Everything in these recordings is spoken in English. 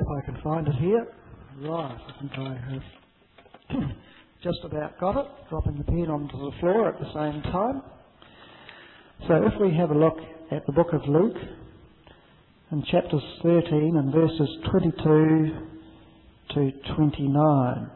I can find it here. Right, I think I have just about got it, dropping the pen onto the floor at the same time. So if we have a look at the book of Luke, in chapters 13 and verses 22 to 29.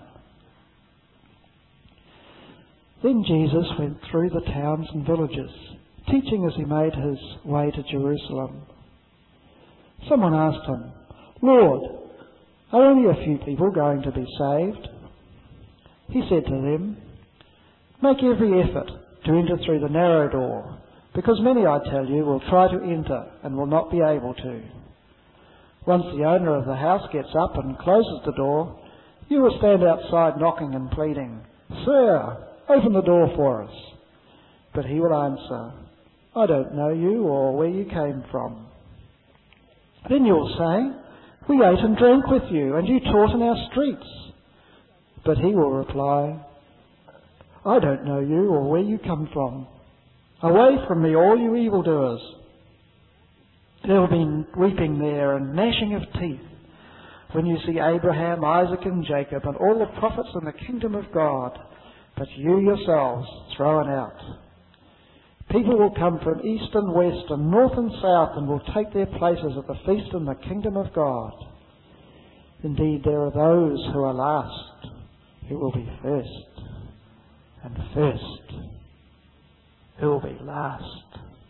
Then Jesus went through the towns and villages, teaching as he made his way to Jerusalem. Someone asked him, "Lord, are only a few people going to be saved?" He said to them, "Make every effort to enter through the narrow door, because many, I tell you, will try to enter and will not be able to. Once the owner of the house gets up and closes the door, you will stand outside knocking and pleading, 'Sir, open the door for us.' But he will answer, 'I don't know you or where you came from.' Then you will say, 'We ate and drank with you, and you taught in our streets.' But he will reply, 'I don't know you or where you come from. Away from me, all you evildoers.' There will be weeping there and gnashing of teeth when you see Abraham, Isaac and Jacob and all the prophets in the kingdom of God, but you yourselves thrown out. People will come from east and west and north and south and will take their places at the feast in the kingdom of God. Indeed, there are those who are last who will be first, and first who will be last."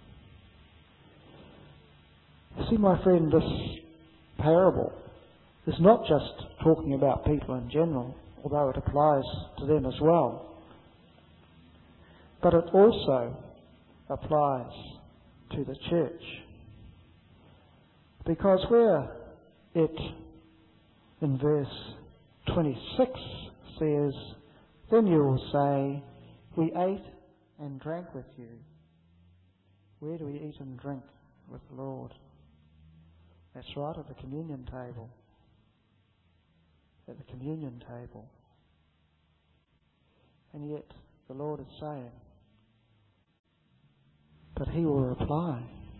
You see, my friend, this parable is not just talking about people in general, although it applies to them as well, but it also applies to the church. Because where it, in verse 26, says, "Then you will say, 'We ate and drank with you.'" Where do we eat and drink with the Lord? That's right, at the communion table. At the communion table. And yet the Lord is saying, but he will reply,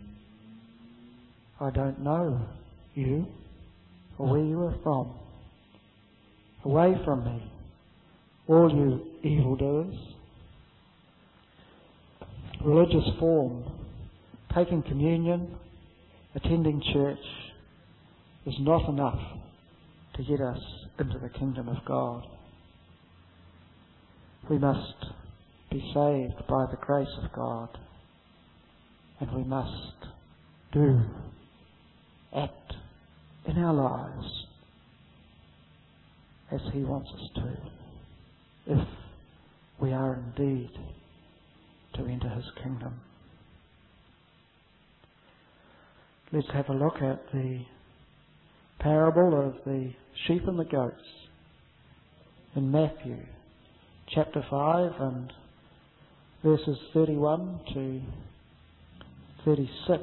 "I don't know you or where you are from. Away from me, all you evildoers." Religious form, taking communion, attending church, is not enough to get us into the kingdom of God. We must be saved by the grace of God, and we must act in our lives as he wants us to, if we are indeed to enter his kingdom. Let's have a look at the parable of the sheep and the goats in Matthew chapter 5 and verses 31 to 36.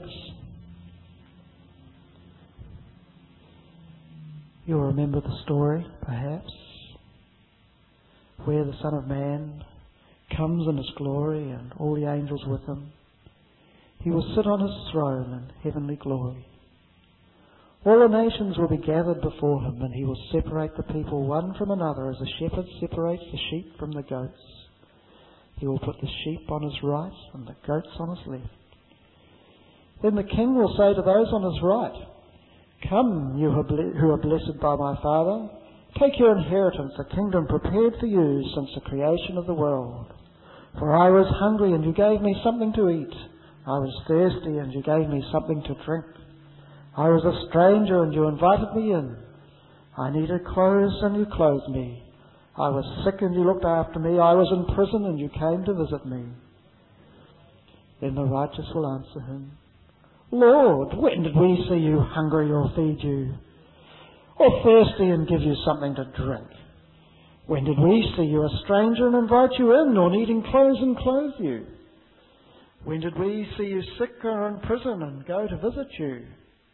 You'll remember the story, perhaps, where the Son of Man comes in his glory and all the angels with him. He will sit on his throne in heavenly glory. All the nations will be gathered before him, and he will separate the people one from another as a shepherd separates the sheep from the goats. He will put the sheep on his right and the goats on his left. Then the king will say to those on his right, "Come, you who are blessed by my Father, take your inheritance, the kingdom prepared for you since the creation of the world. For I was hungry, and you gave me something to eat. I was thirsty, and you gave me something to drink. I was a stranger, and you invited me in. I needed clothes, and you clothed me. I was sick, and you looked after me. I was in prison, and you came to visit me." Then the righteous will answer him, "Lord, when did we see you hungry or feed you, or thirsty and give you something to drink? When did we see you a stranger and invite you in, or needing clothes and clothe you? When did we see you sick or in prison and go to visit you?"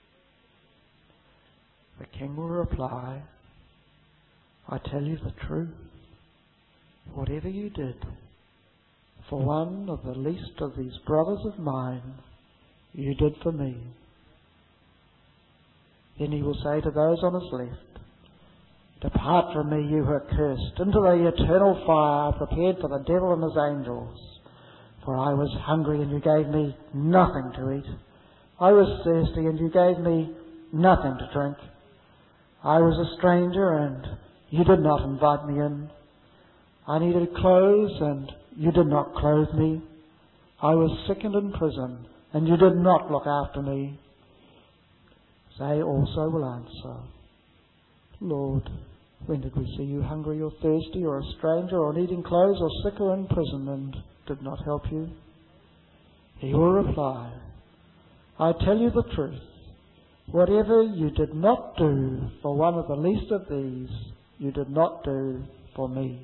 The king will reply, "I tell you the truth. Whatever you did for one of the least of these brothers of mine, you did for me." Then he will say to those on his left, "Depart from me, you who are cursed, into the eternal fire prepared for the devil and his angels. For I was hungry, and you gave me nothing to eat. I was thirsty, and you gave me nothing to drink. I was a stranger, and you did not invite me in. I needed clothes, and you did not clothe me. I was sick and in prison, and you did not look after me." They also will answer, "Lord, when did we see you hungry or thirsty or a stranger or needing clothes or sick or in prison and did not help you?" He will reply, "I tell you the truth, whatever you did not do for one of the least of these, you did not do for me."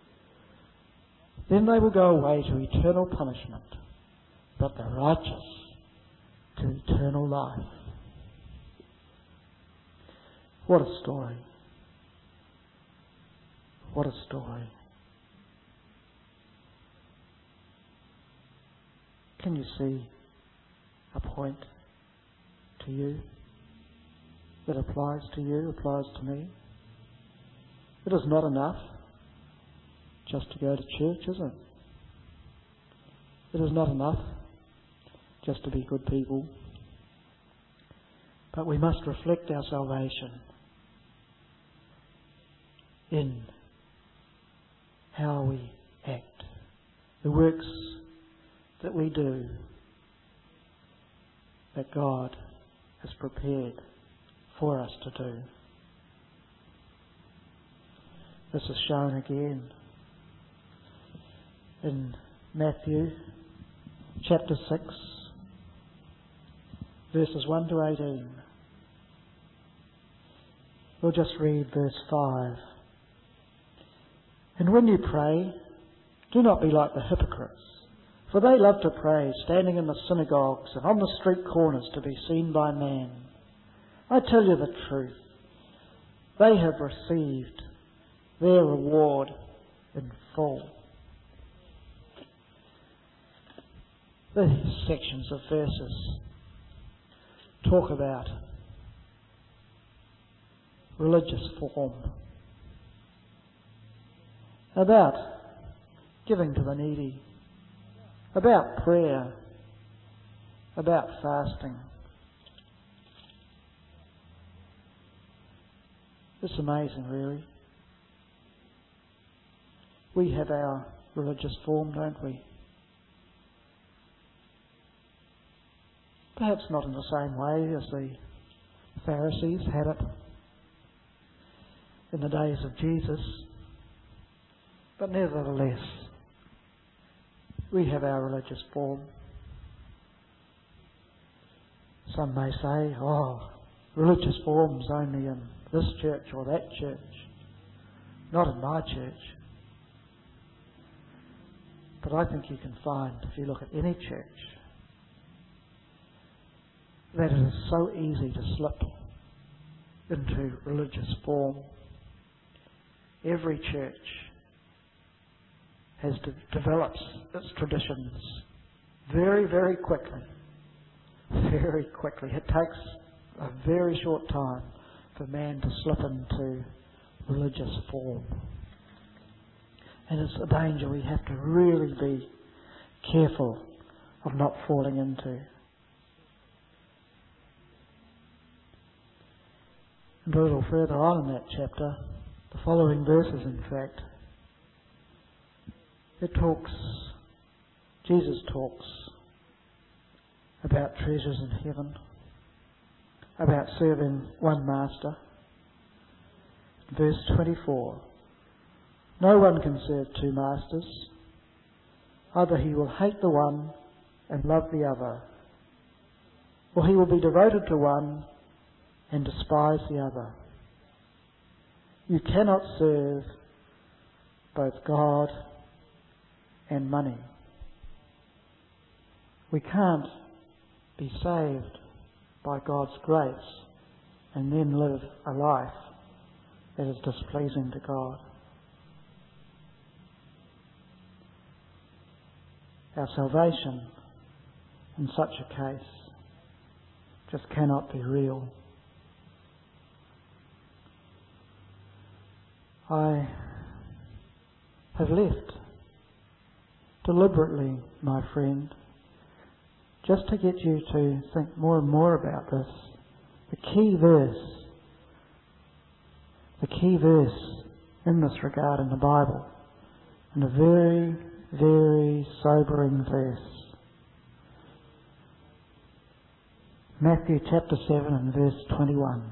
Then they will go away to eternal punishment, but the righteous to eternal life. What a story. What a story. Can you see a point to you that applies to you, applies to me? It is not enough just to go to church, is it? It is not enough just to be good people. But we must reflect our salvation in how we act, the works that we do that God has prepared for us to do. This is shown again in Matthew chapter 6, verses 1 to 18. We'll just read verse 5. "And when you pray, do not be like the hypocrites, for they love to pray, standing in the synagogues and on the street corners to be seen by men. I tell you the truth, they have received their reward in full." These sections of verses talk about religious form, about giving to the needy, about prayer, about fasting. It's amazing, really. We have our religious form, don't we? Perhaps not in the same way as the Pharisees had it in the days of Jesus, but nevertheless, we have our religious form. Some may say, "Oh, religious form's only in this church or that church, not in my church." But I think you can find, if you look at any church, that it is so easy to slip into religious form. Every church develops its traditions very, very quickly. Very quickly. It takes a very short time for man to slip into religious form. And it's a danger we have to really be careful of not falling into. And a little further on in that chapter, the following verses in fact, Jesus talks about treasures in heaven, about serving one master. Verse 24, "No one can serve two masters. Either he will hate the one and love the other, or he will be devoted to one and despise the other. You cannot serve both God and money." We can't be saved by God's grace and then live a life that is displeasing to God. Our salvation in such a case just cannot be real I have left deliberately, my friend, just to get you to think more and more about this. The key verse in this regard in the Bible, and a very, very sobering verse. Matthew chapter 7 and verse 21.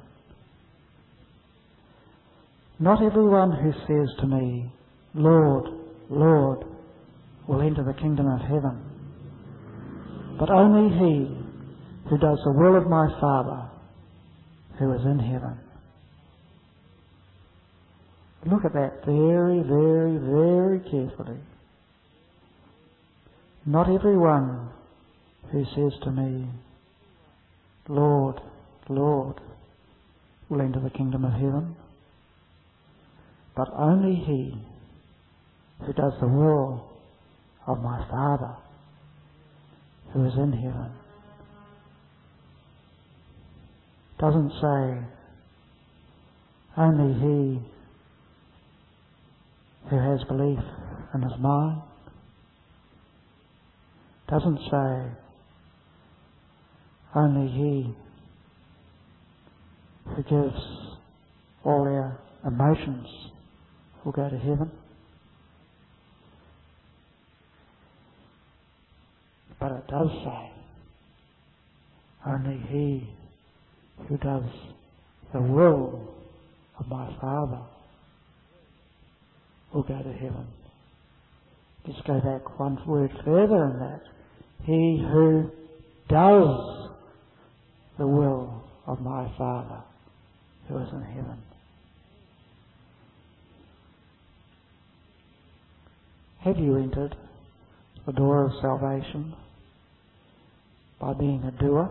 Not everyone who says to me, Lord, Lord, will enter the kingdom of heaven, but only he who does the will of my Father who is in heaven. Look at that very, very, very carefully. Not everyone who says to me, Lord, Lord, will enter the kingdom of heaven, but only he who does the will of my Father who is in heaven. Doesn't say only he who has belief in his mind. Doesn't say only he who gives all their emotions will go to heaven. But it does say only he who does the will of my Father will go to heaven. Just go back one word further in that. He who does the will of my Father who is in heaven. Have you entered the door of salvation by being a doer?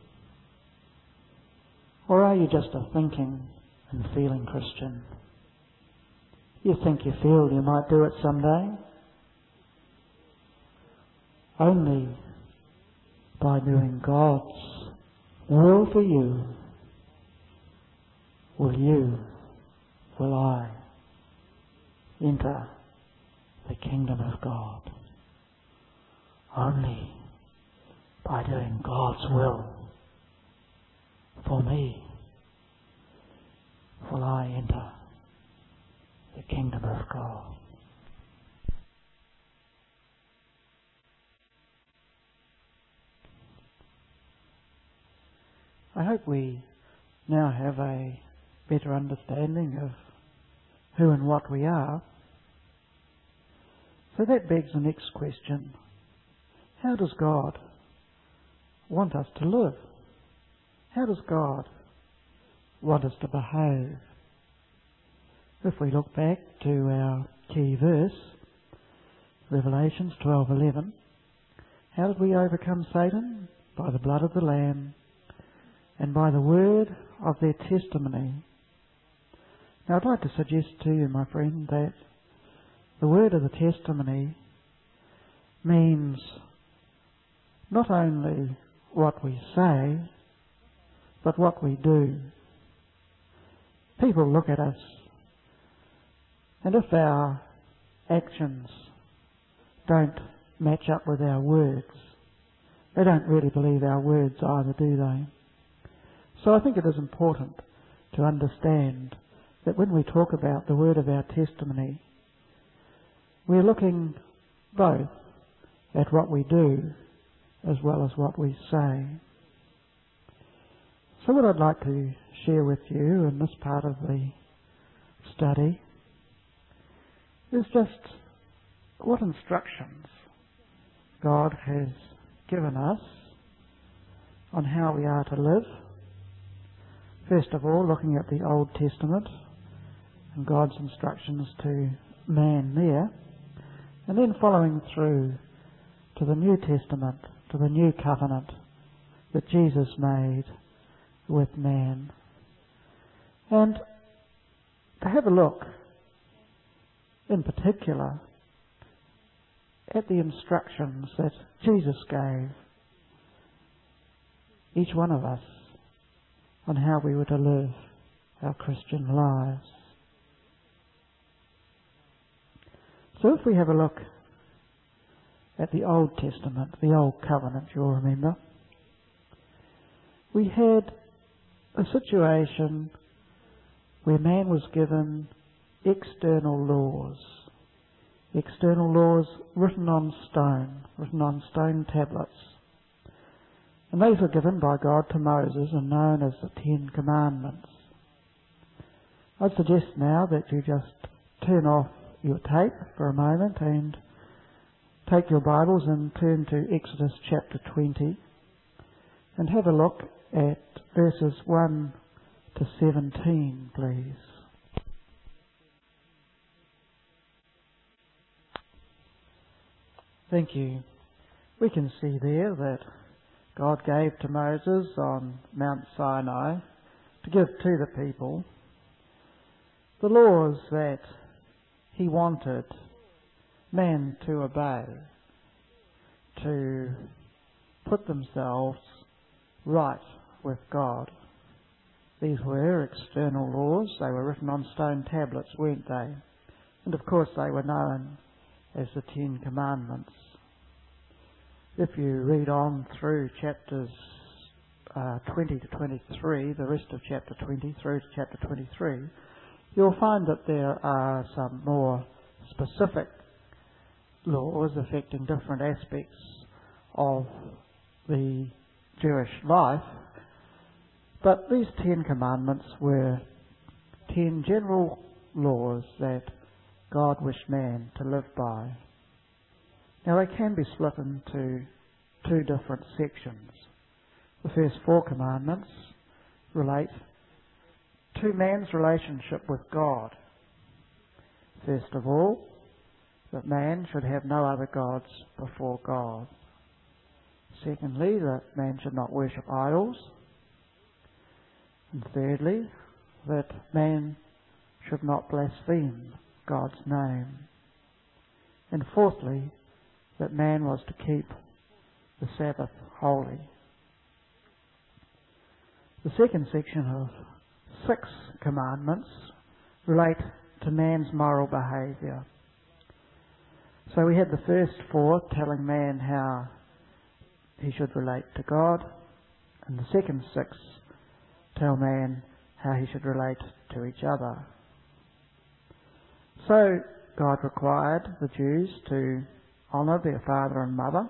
Or are you just a thinking and feeling Christian? You think you feel you might do it someday? Only by doing God's will for you will I enter the kingdom of God. Only by doing God's will for me will I enter the kingdom of God. I hope we now have a better understanding of who and what we are. So that begs the next question. How does God want us to live? How does God want us to behave? If we look back to our key verse, Revelations 12:11, how did we overcome Satan? By the blood of the Lamb and by the word of their testimony. Now I'd like to suggest to you, my friend, that the word of the testimony means not only what we say, but what we do. People look at us, and if our actions don't match up with our words, they don't really believe our words either, do they? So I think it is important to understand that when we talk about the word of our testimony, we're looking both at what we do as well as what we say. So what I'd like to share with you in this part of the study is just what instructions God has given us on how we are to live. First of all, looking at the Old Testament and God's instructions to man there, and then following through to the New Testament, to the New Covenant that Jesus made with man. And to have a look, in particular, at the instructions that Jesus gave each one of us on how we were to live our Christian lives. So if we have a look at the Old Testament, the Old Covenant, you'll remember, we had a situation where man was given external laws written on stone tablets. And these were given by God to Moses and known as the Ten Commandments. I'd suggest now that you just turn off your tape for a moment and take your Bibles and turn to Exodus chapter 20 and have a look at verses 1 to 17, please. Thank you. We can see there that God gave to Moses on Mount Sinai to give to the people the laws that he wanted man to obey, to put themselves right with God. These were external laws. They were written on stone tablets, weren't they? And of course they were known as the Ten Commandments. If you read on through chapters 20 to 23, the rest of chapter 20 through to chapter 23, you'll find that there are some more specific laws affecting different aspects of the Jewish life. But these 10 commandments were 10 general laws that God wished man to live by. Now they can be split into two different sections. The first 4 commandments relate to man's relationship with God. First of all, that man should have no other gods before God. Secondly, that man should not worship idols. And thirdly, that man should not blaspheme God's name. And fourthly, that man was to keep the Sabbath holy. The second section of 6 commandments relate to man's moral behaviour. So we had the first 4 telling man how he should relate to God, and the second 6 tell man how he should relate to each other. So God required the Jews to honour their father and mother.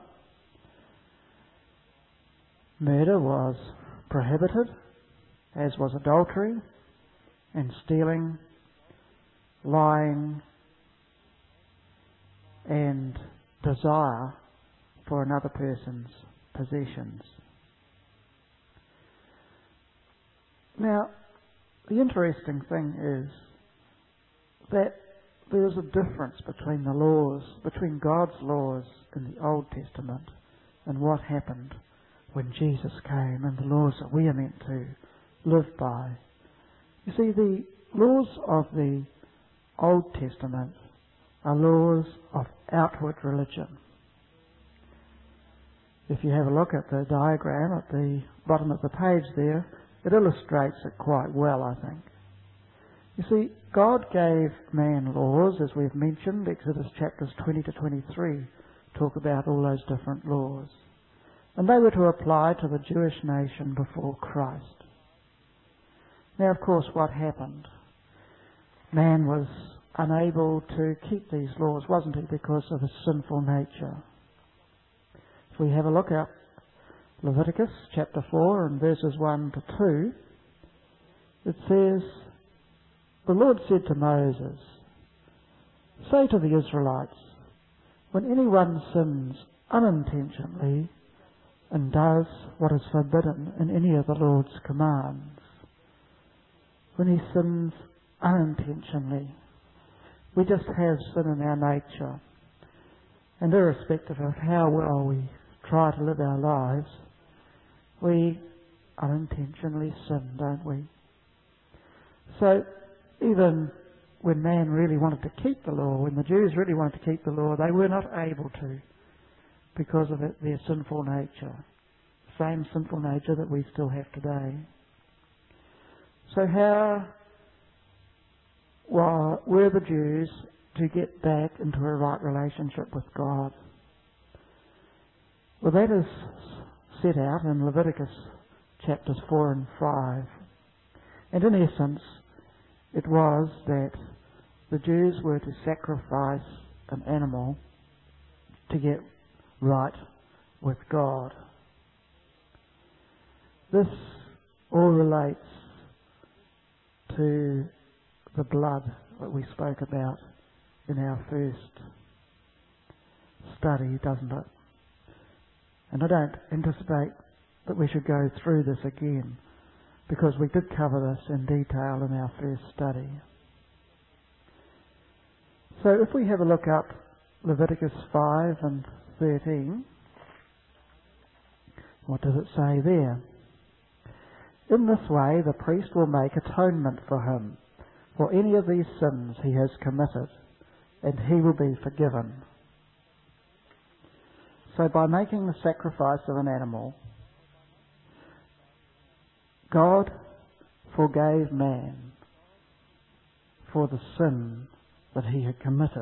Murder was prohibited, as was adultery and stealing, lying, and desire for another person's possessions. Now, the interesting thing is that there is a difference between the laws, between God's laws in the Old Testament and what happened when Jesus came and the laws that we are meant to live by. You see, the laws of the Old Testament are laws of outward religion. If you have a look at the diagram at the bottom of the page there, it illustrates it quite well, I think. You see, God gave man laws, as we've mentioned. Exodus chapters 20 to 23 talk about all those different laws. And they were to apply to the Jewish nation before Christ. Now, of course, what happened? Man was unable to keep these laws, wasn't he, because of his sinful nature. If we have a look at Leviticus chapter 4 and verses 1 to 2, it says, "The Lord said to Moses, say to the Israelites, when anyone sins unintentionally and does what is forbidden in any of the Lord's commands," when he sins unintentionally, we just have sin in our nature, and irrespective of how well we try to live our lives, we unintentionally sin, don't we? So even when man really wanted to keep the law, when the Jews really wanted to keep the law, they were not able to because of their sinful nature, same sinful nature that we still have today. So how were the Jews to get back into a right relationship with God? Well, that is set out in Leviticus chapters 4 and 5. And in essence, it was that the Jews were to sacrifice an animal to get right with God. This all relates to the blood that we spoke about in our first study, doesn't it? And I don't anticipate that we should go through this again, because we did cover this in detail in our first study. So if we have a look up Leviticus 5 and 13, what does it say there? In this way the priest will make atonement for him for any of these sins he has committed, and he will be forgiven. So by making the sacrifice of an animal, God forgave man for the sin that he had committed.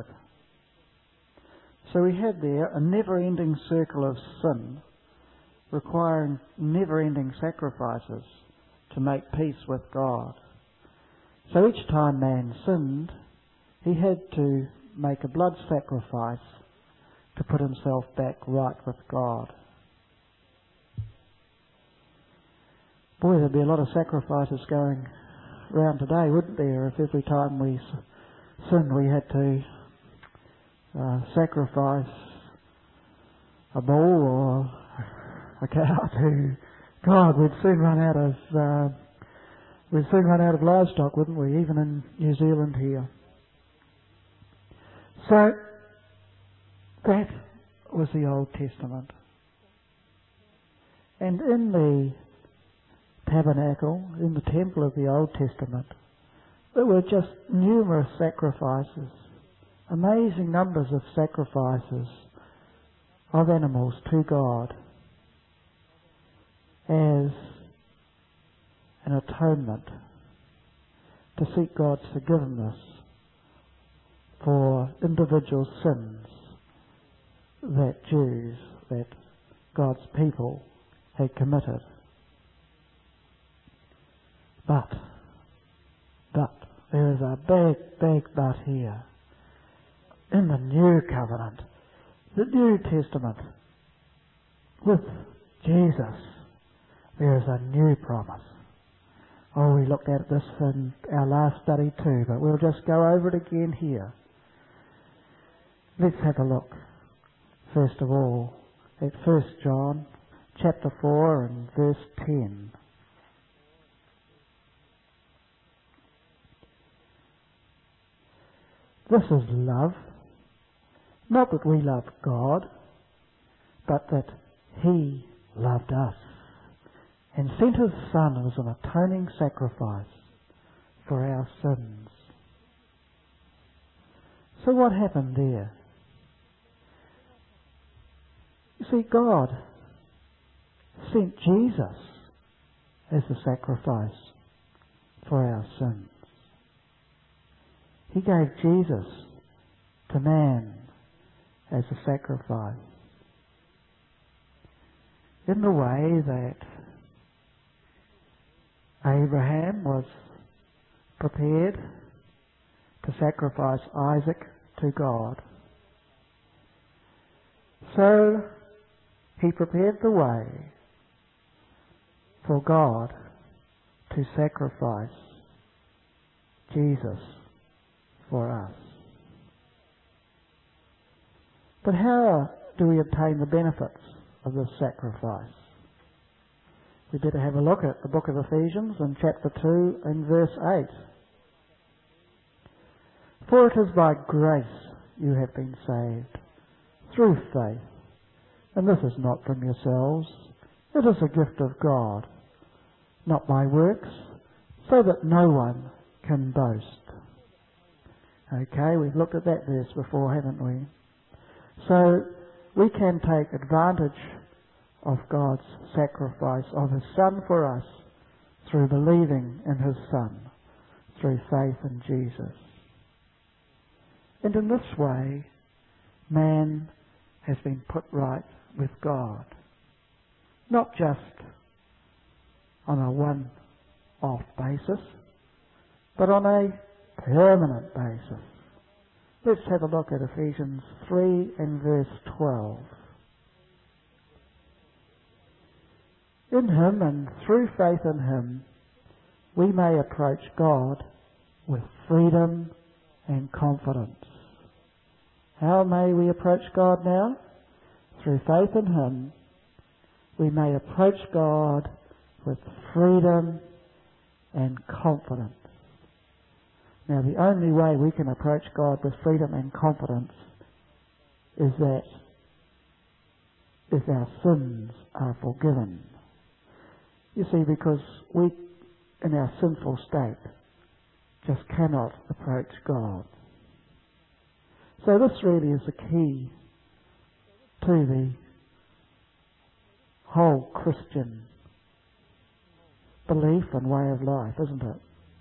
So we had there a never-ending circle of sin, requiring never-ending sacrifices to make peace with God. So each time man sinned, he had to make a blood sacrifice to put himself back right with God. Boy, there'd be a lot of sacrifices going around today, wouldn't there, if every time we sinned we had to sacrifice a bull or a cow to God. We'd soon run out of livestock, wouldn't we, even in New Zealand here. So that was the Old Testament. And in the tabernacle, in the temple of the Old Testament, there were just numerous sacrifices, amazing numbers of sacrifices of animals to God as an atonement to seek God's forgiveness for individual sins that God's people had committed. But there is a big but here. In the New Covenant, the New Testament, with Jesus, there is a new promise. Oh, we looked at this in our last study too, but we'll just go over it again here. Let's have a look, first of all, at 1 John chapter 4 and verse 10. This is love, not that we love God, but that He loved us and sent His Son as an atoning sacrifice for our sins. So what happened there? You see, God sent Jesus as a sacrifice for our sins. He gave Jesus to man as a sacrifice, in the way that Abraham was prepared to sacrifice Isaac to God. So he prepared the way for God to sacrifice Jesus for us. But how do we obtain the benefits of this sacrifice? We better have a look at the book of Ephesians in chapter 2 and verse 8. For it is by grace you have been saved, through faith, and this is not from yourselves, it is a gift of God, not by works, so that no one can boast. Okay, we've looked at that verse before, haven't we? So we can take advantage of God's sacrifice of His Son for us through believing in His Son, through faith in Jesus. And in this way, man has been put right with God. Not just on a one-off basis, but on a permanent basis. Let's have a look at Ephesians 3 and verse 12. In Him and through faith in Him, we may approach God with freedom and confidence. How may we approach God now? Through faith in Him, we may approach God with freedom and confidence. Now, the only way we can approach God with freedom and confidence is that if our sins are forgiven. You see, because we, in our sinful state, just cannot approach God. So this really is the key to the whole Christian belief and way of life, isn't it?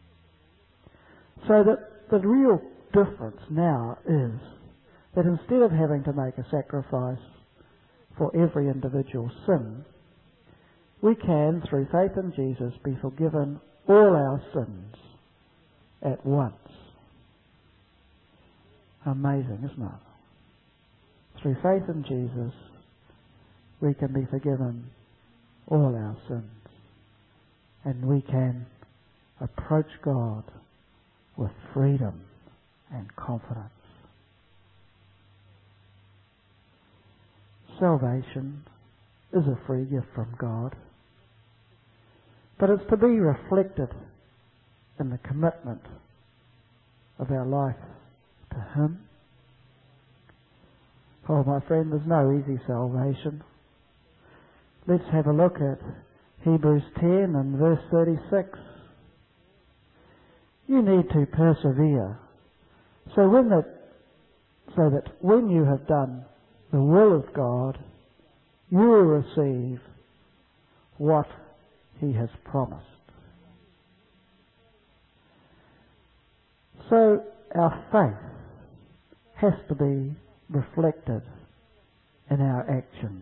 So that the real difference now is that instead of having to make a sacrifice for every individual sin, we can, through faith in Jesus, be forgiven all our sins at once. Amazing, isn't it? Through faith in Jesus, we can be forgiven all our sins. And we can approach God with freedom and confidence. Salvation is a free gift from God, but it's to be reflected in the commitment of our life to Him. Oh, my friend, there's no easy salvation. Let's have a look at Hebrews 10 and verse 36. You need to persevere so that when you have done the will of God, you will receive what He has promised. So our faith has to be reflected in our actions.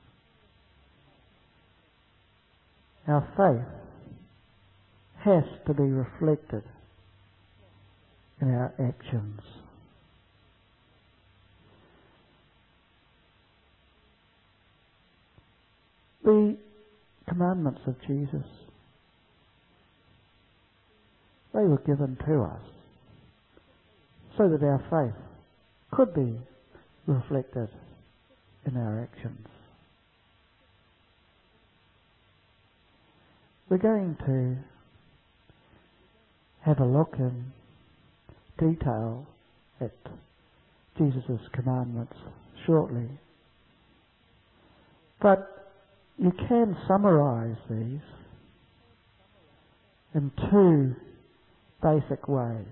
Our faith has to be reflected in our actions. The commandments of Jesus, they were given to us so that our faith could be reflected in our actions. We're going to have a look in detail at Jesus' commandments shortly. But you can summarize these in two basic ways.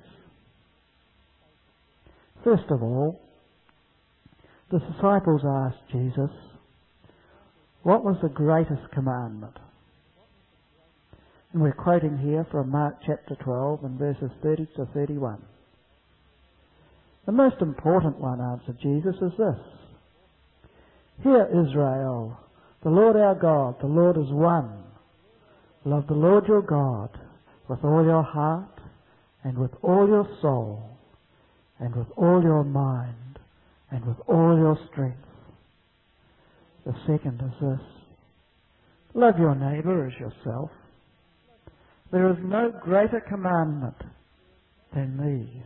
First of all, the disciples asked Jesus, what was the greatest commandment? And we're quoting here from Mark chapter 12 and verses 30 to 31. The most important one, answered Jesus, is this. Hear, Israel, the Lord our God, the Lord is one. Love the Lord your God with all your heart and with all your soul and with all your mind and with all your strength. The second is this. Love your neighbour as yourself. There is no greater commandment than these.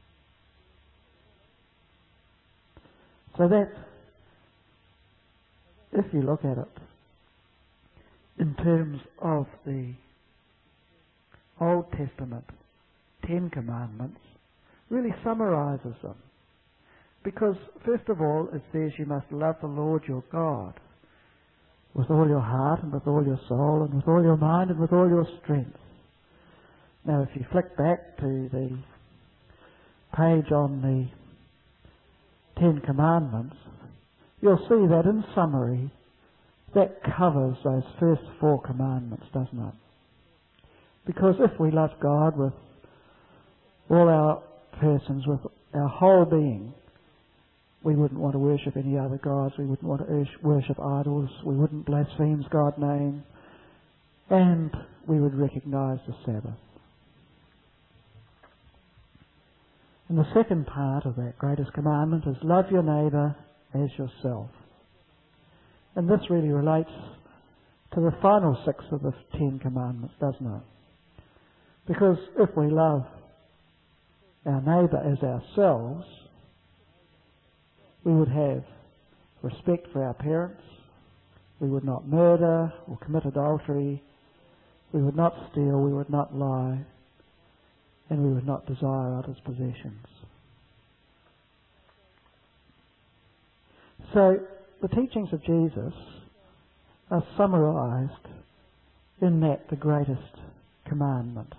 So that, if you look at it in terms of the Old Testament 10 Commandments, really summarises them. Because, first of all, it says you must love the Lord your God with all your heart and with all your soul and with all your mind and with all your strength. Now, if you flick back to the page on the 10 Commandments, you'll see that in summary, that covers those first 4 commandments, doesn't it? Because if we love God with all our persons with our whole being, we wouldn't want to worship any other gods, we wouldn't want to worship idols, we wouldn't blaspheme God's name, and we would recognise the Sabbath. And the second part of that greatest commandment is love your neighbour as yourself. And this really relates to the final 6 of the 10 commandments, doesn't it? Because if we love our neighbour as ourselves, we would have respect for our parents, we would not murder or commit adultery, we would not steal, we would not lie, and we would not desire others' possessions. So, the teachings of Jesus are summarised in that the greatest commandment.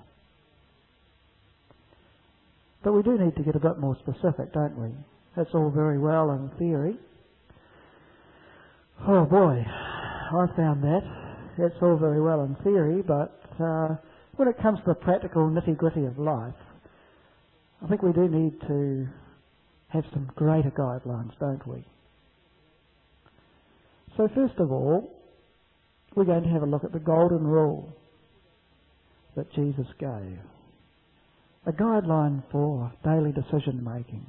But we do need to get a bit more specific, don't we? That's all very well in theory. Oh boy, I found that. That's all very well in theory, but when it comes to the practical nitty-gritty of life, I think we do need to have some greater guidelines, don't we? So first of all, we're going to have a look at the golden rule that Jesus gave. A guideline for daily decision making.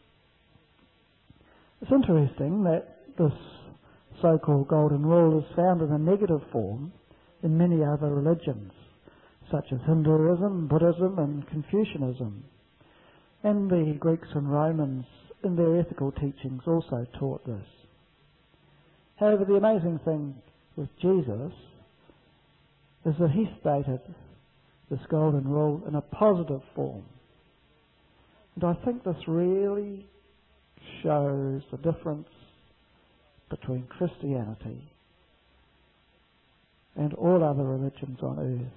It's interesting that this so-called golden rule is found in a negative form in many other religions, such as Hinduism, Buddhism and Confucianism. And the Greeks and Romans in their ethical teachings also taught this. However, the amazing thing with Jesus is that he stated this golden rule in a positive form. And I think this really shows the difference between Christianity and all other religions on earth.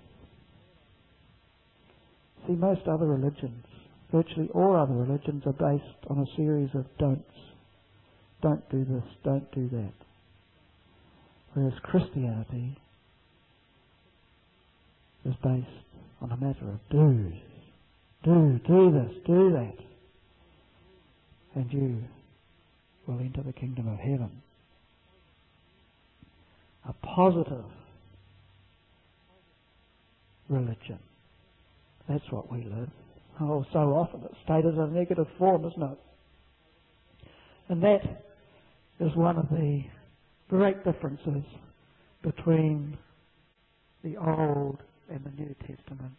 See, most other religions, virtually all other religions, are based on a series of don'ts. Don't do this, don't do that. Whereas Christianity is based on a matter of do's. Do this, do that. And you will enter the kingdom of heaven. A positive religion. That's what we live. Oh, so often it's stated in a negative form, isn't it? And that is one of the great differences between the Old and the New Testament.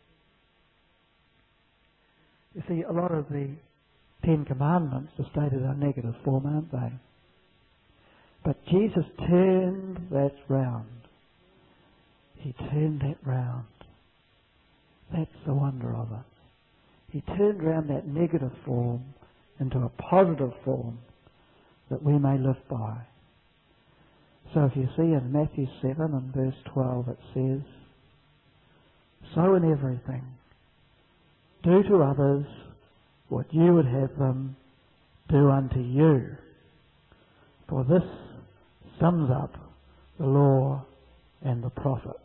You see, a lot of the 10 Commandments are stated in a negative form, aren't they? But Jesus turned that round. He turned that round. That's the wonder of it. He turned round that negative form into a positive form that we may live by. So if you see in Matthew 7 and verse 12 it says, "So in everything, do to others what you would have them do unto you. For this sums up the law and the prophets."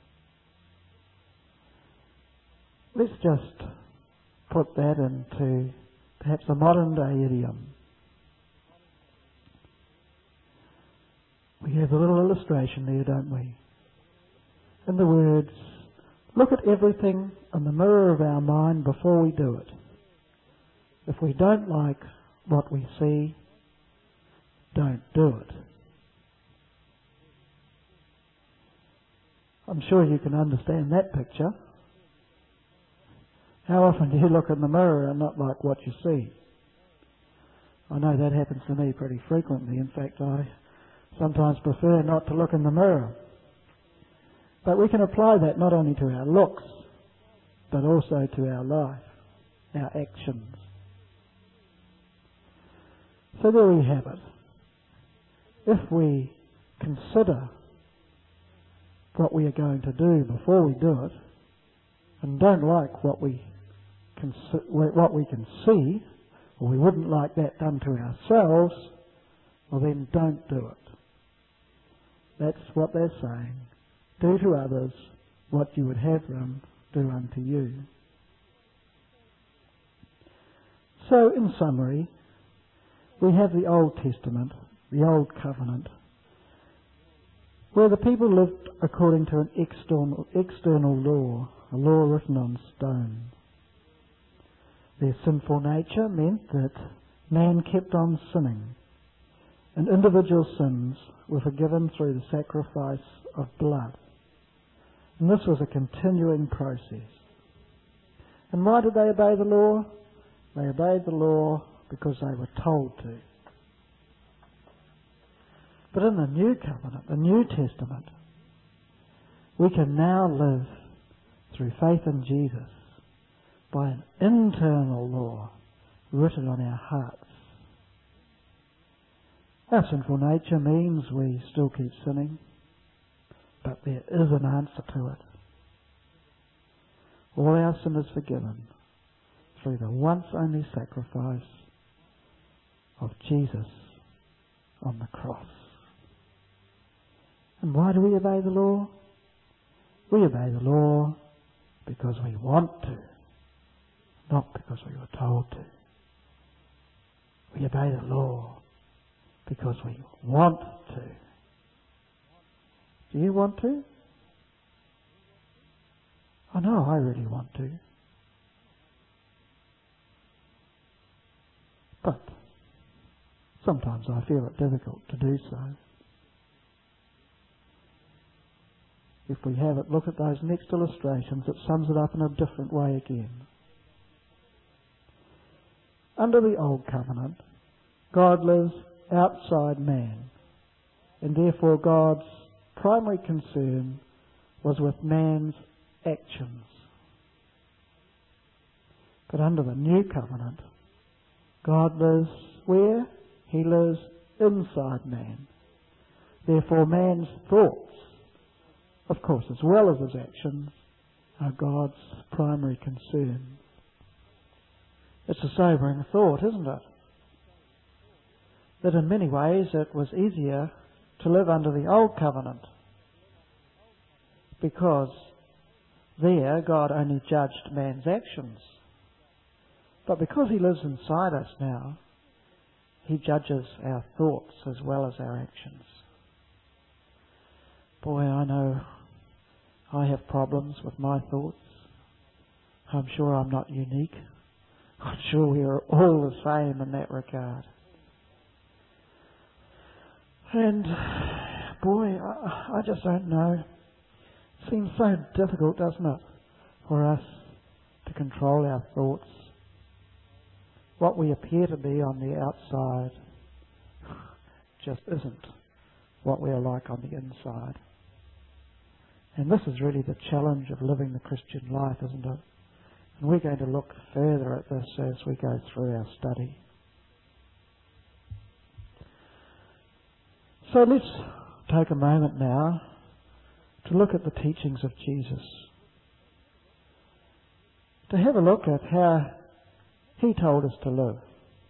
Let's just put that into perhaps a modern day idiom. We have a little illustration there, don't we? In the words, look at everything in the mirror of our mind before we do it. If we don't like what we see, don't do it. I'm sure you can understand that picture. How often do you look in the mirror and not like what you see? I know that happens to me pretty frequently. In fact, I sometimes prefer not to look in the mirror. But we can apply that not only to our looks, but also to our life, our actions. So there we have it. If we consider what we are going to do before we do it, and don't like what we can see, or we wouldn't like that done to ourselves, well then don't do it. That's what they're saying. Do to others what you would have them do unto you. So, in summary, we have the Old Testament, the Old Covenant, where the people lived according to an external law, a law written on stone. Their sinful nature meant that man kept on sinning, and individual sins were forgiven through the sacrifice of blood. And this was a continuing process. And why did they obey the law? They obeyed the law because they were told to. But in the New Covenant, the New Testament, we can now live through faith in Jesus by an internal law written on our hearts. Our sinful nature means we still keep sinning, but there is an answer to it. All our sin is forgiven through the once only sacrifice of Jesus on the cross. And why do we obey the law? We obey the law because we want to, not because we were told to. We obey the law because we want to. Do you want to? I know I really want to. But sometimes I feel it difficult to do so. If we have it, look at those next illustrations. It sums it up in a different way again. Under the Old Covenant, God lives outside man, and therefore God's primary concern was with man's actions. But under the New Covenant, God lives where? He lives inside man. Therefore man's thoughts, of course, as well as his actions, are God's primary concern. It's a sobering thought, isn't it? That in many ways it was easier to live under the Old Covenant because there God only judged man's actions. But because He lives inside us now, He judges our thoughts as well as our actions. Boy, I know I have problems with my thoughts. I'm sure I'm not unique. I'm sure we are all the same in that regard. And boy, I just don't know. It seems so difficult, doesn't it, for us to control our thoughts. What we appear to be on the outside just isn't what we are like on the inside. And this is really the challenge of living the Christian life, isn't it? And we're going to look further at this as we go through our study. So let's take a moment now to look at the teachings of Jesus. To have a look at how He told us to live.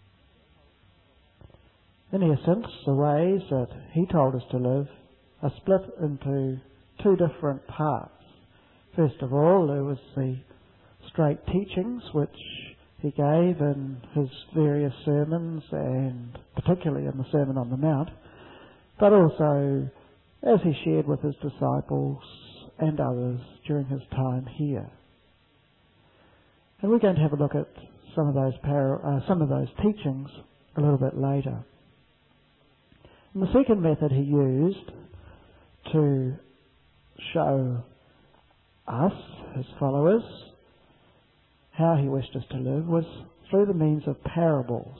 In essence, the ways that He told us to live are split into two different parts. First of all, there was the straight teachings which He gave in His various sermons, and particularly in the Sermon on the Mount, but also as He shared with His disciples and others during His time here. And we're going to have a look at some of those teachings a little bit later. And the second method He used to show us, His followers, how He wished us to live was through the means of parables.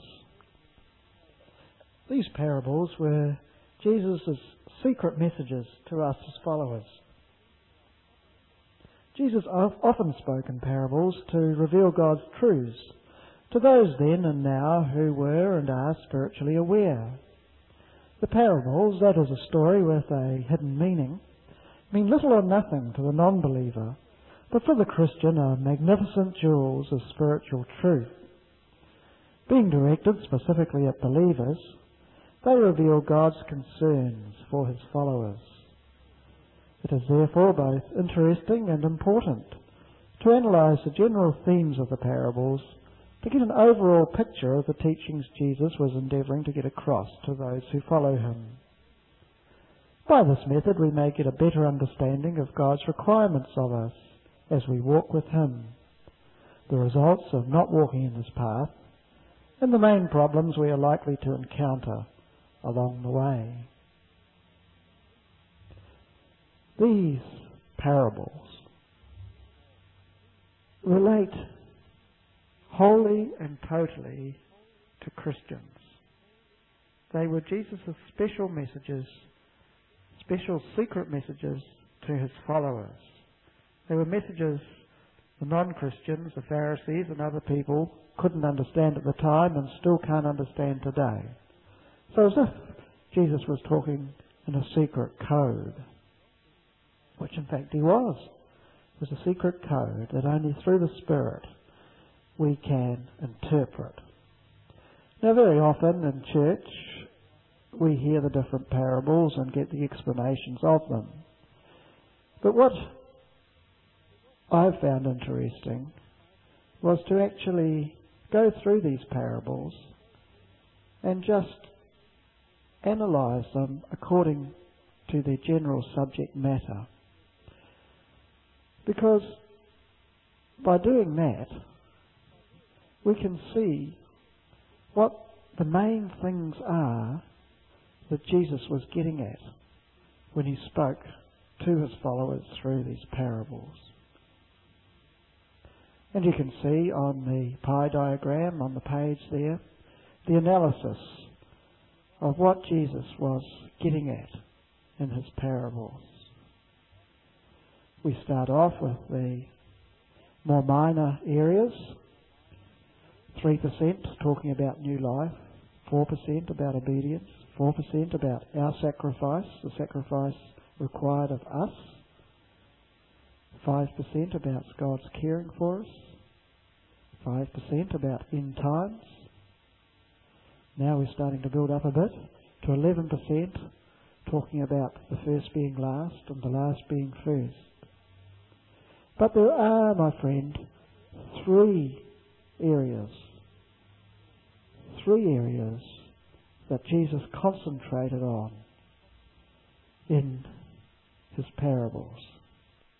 These parables were Jesus' secret messages to us as followers. Jesus often spoke in parables to reveal God's truths to those then and now who were and are spiritually aware. The parables, that is a story with a hidden meaning, mean little or nothing to the non-believer, but for the Christian are magnificent jewels of spiritual truth. Being directed specifically at believers, they reveal God's concerns for His followers. It is therefore both interesting and important to analyse the general themes of the parables to get an overall picture of the teachings Jesus was endeavouring to get across to those who follow him. By this method we may get a better understanding of God's requirements of us as we walk with him, the results of not walking in his path, and the main problems we are likely to encounter along the way. These parables relate wholly and totally to Christians. They were Jesus' special messages, special secret messages to his followers. They were messages the non-Christians, the Pharisees and other people couldn't understand at the time and still can't understand today. So as if Jesus was talking in a secret code, which in fact he was. It was a secret code that only through the Spirit we can interpret. Now very often in church we hear the different parables and get the explanations of them. But what I found interesting was to actually go through these parables and just analyse them according to their general subject matter. Because by doing that, we can see what the main things are that Jesus was getting at when he spoke to his followers through these parables. And you can see on the pie diagram on the page there, the analysis of what Jesus was getting at in his parables. We start off with the more minor areas. 3% talking about new life, 4% about obedience, 4% about our sacrifice, the sacrifice required of us, 5% about God's caring for us, 5% about end times. Now we're starting to build up a bit to 11%, talking about the first being last and the last being first. But there are, my friend, three areas that Jesus concentrated on in his parables.